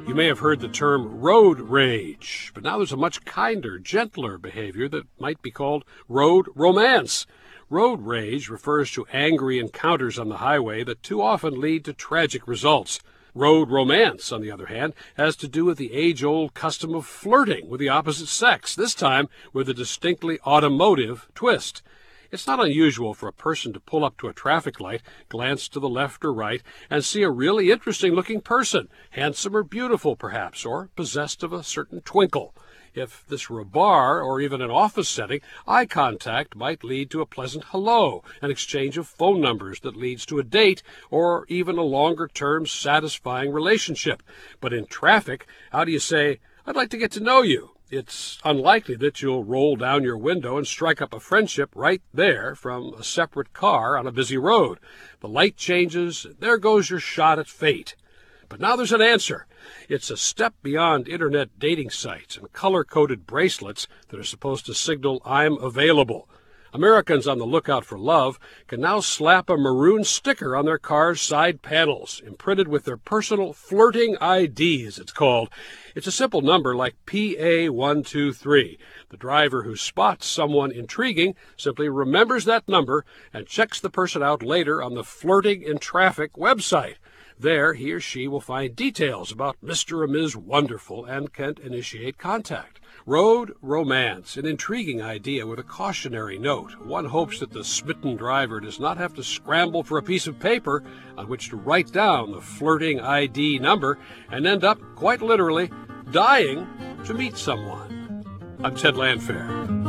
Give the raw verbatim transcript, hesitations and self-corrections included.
You may have heard the term road rage, but now there's a much kinder, gentler behavior that might be called road romance. Road rage refers to angry encounters on the highway that too often lead to tragic results. Road romance, on the other hand, has to do with the age-old custom of flirting with the opposite sex, this time with a distinctly automotive twist. It's not unusual for a person to pull up to a traffic light, glance to the left or right, and see a really interesting-looking person, handsome or beautiful perhaps, or possessed of a certain twinkle. If this were a bar or even an office setting, eye contact might lead to a pleasant hello, an exchange of phone numbers that leads to a date, or even a longer-term satisfying relationship. But in traffic, how do you say, "I'd like to get to know you"? It's unlikely that you'll roll down your window and strike up a friendship right there from a separate car on a busy road. The light changes, and there goes your shot at fate. But now there's an answer. It's a step beyond internet dating sites and color-coded bracelets that are supposed to signal I'm available. Americans on the lookout for love can now slap a maroon sticker on their car's side panels, imprinted with their personal flirting I D, as it's called. It's a simple number like P A one two three. The driver who spots someone intriguing simply remembers that number and checks the person out later on the Flirting in Traffic website. There, he or she will find details about Mister or Miz Wonderful and can initiate contact. Road romance, an intriguing idea with a cautionary note. One hopes that the smitten driver does not have to scramble for a piece of paper on which to write down the flirting I D number and end up, quite literally, dying to meet someone. I'm Ted Landfair.